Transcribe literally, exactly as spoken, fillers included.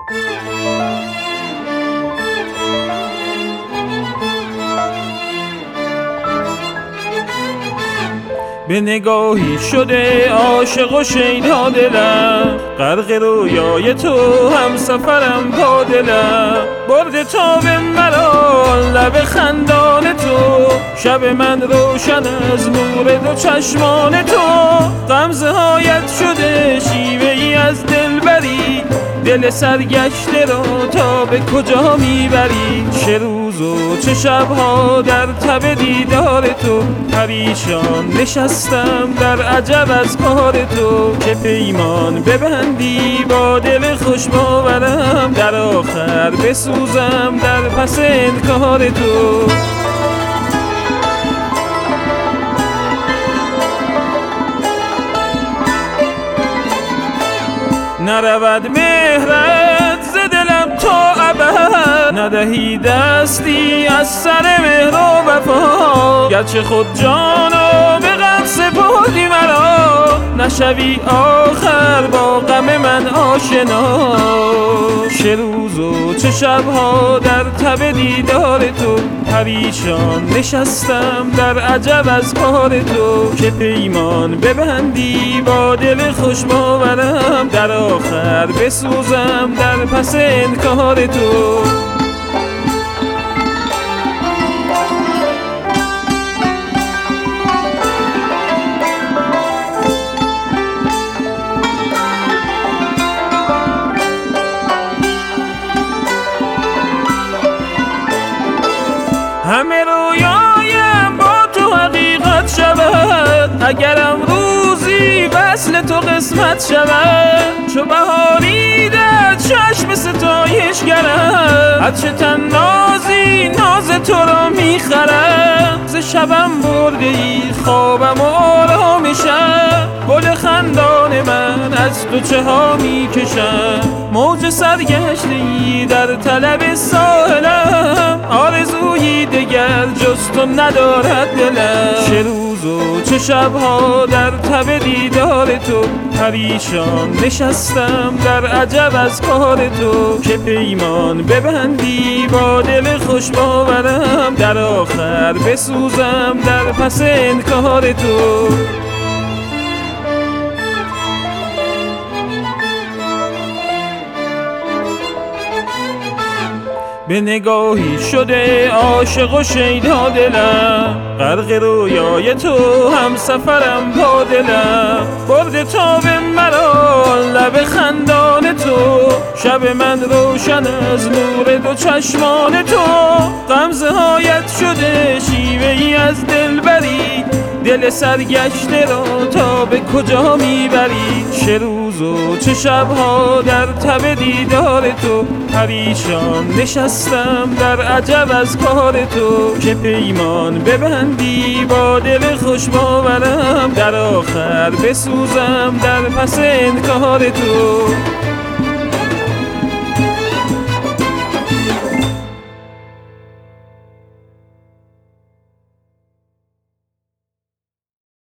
به نگاهی شده عاشق و شیدا دلم، غرق رویای تو هم سفرم با دلم. برده تا به مرا لب خندان تو، شب من روشن از نور دو چشمان تو. غمزه هایت شده شیوه ای از دلبری، دل سرگشته را تا به کجا میبری؟ چه روز و چه شبها در تب دیدار تو، پریشان نشستم در عجب از کار تو. که پیمان ببندی با دل خوش باورم، در آخر بسوزم در پس انکار تو. نرود مهرت ز دلم تا ابد، ندهی دستی از سر مهر و وفا. گرچه خود جانو به غم سپردی مرا، نشوی آخر با غم من آشنا. چه روز و چه شبها در تب دیدار تو، پریشان نشستم در عجب از کار تو. که پیمان ببندی با دل خوش باورم، در آخر بسوزم در پس انکار تو. همه رویایم با تو حقیقت شود، اگرم روزی وصل تو قسمت شود. چو بهاری در چشم ستایش گرم، از چه تن نازی ناز تو را میخرم. ز شبم برده ای خوابم و آرامشم، گل خندان من از تو چه ها میکشم. موج سرگشته ای در طلب ساحلم، آرزویی دگر جز تو ندارد دلم. چه روز و چه شبها در تب دیدار تو، پریشان نشستم در عجب از کار تو. که پیمان ببندی با دل خوش باورم، در آخر بسوزم در پس انکار تو. به نگاهی شده عاشق و شیدا دلم، غرق رویای تو هم سفرم با دلم. برده تا به مرا لب خندان تو، شب من روشن از نور دو چشمان تو. غمزه هایت شده شیوه ای از دلبری، دل سرگشته را تا به کجا میبری؟ چه روز و چه شبها در تب دیدار تو، پریشان نشستم در عجب از کار تو. که پیمان ببندی با دل خوش باورم، در آخر بسوزم در پس انکار تو.